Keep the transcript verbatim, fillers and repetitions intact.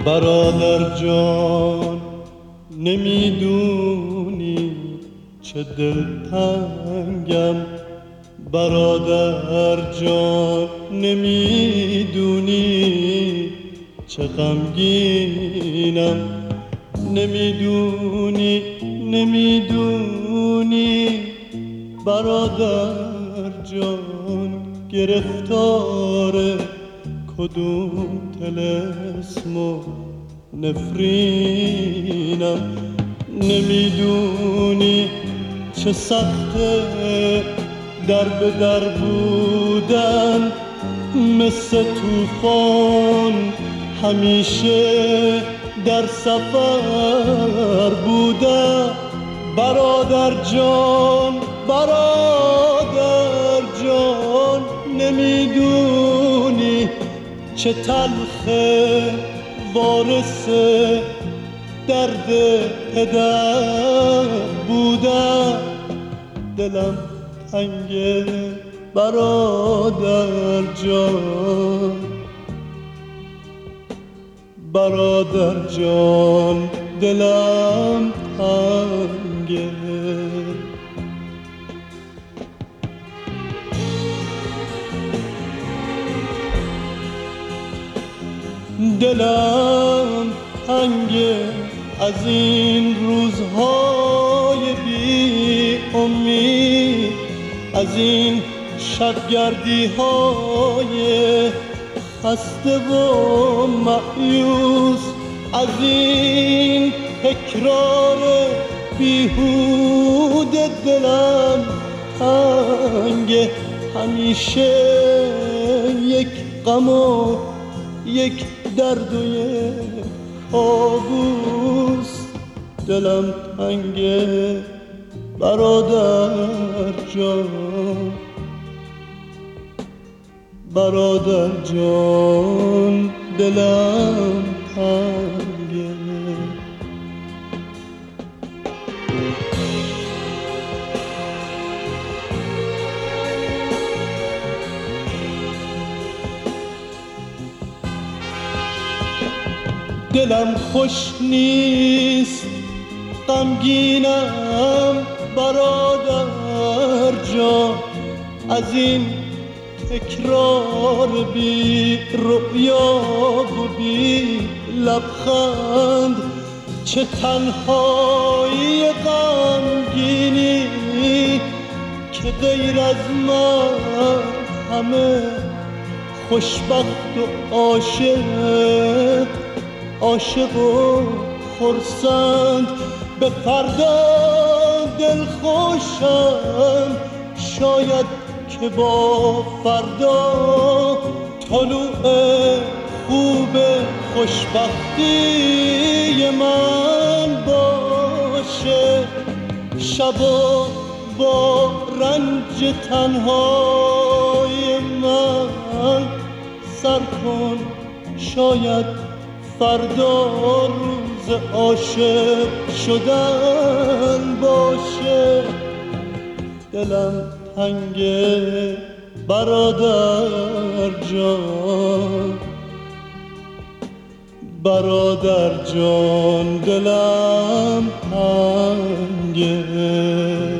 برادر جان نمیدونی چه دلتنگم، برادر جان نمیدونی چه غمگینم، نمیدونی نمیدونی برادر جان گرفتار کدوم طلسم و نفرینم، نمیدونی چه سخته در به در بودن، مثل طوفان همیشه در سفر بودن. برادر جان برادر جان نمیدونی چه تلخه وارث درد پدر بودن. دلم تنگه برادر جان، برادر جان دلم تنگه. دلم تنگه از این روزهای بی امید، از این شبگردی های خسته و مایوس، از این تکرار بیهوده. دلم تنگه همیشه یک غم و یک درد و یک کابوس. دلم تنگه برادر جان، برادر جان دلم تنگه. دلم خوش نیست غمگینم برادر جان، از این تکرار بی رؤیا و بی لبخند. چه تنهایی غمگینی که غیر از من همه خوشبخت و عاشق، عاشق و خرسند. به فردا دل خوشم شاید که با فردا طلوع خوب خوشبختی من باشه. شبا با رنج تنهای من سر کن، شاید فردا روز عاشق شدن باشه. دلم تنگه برادر جان، برادر جان دلم تنگه.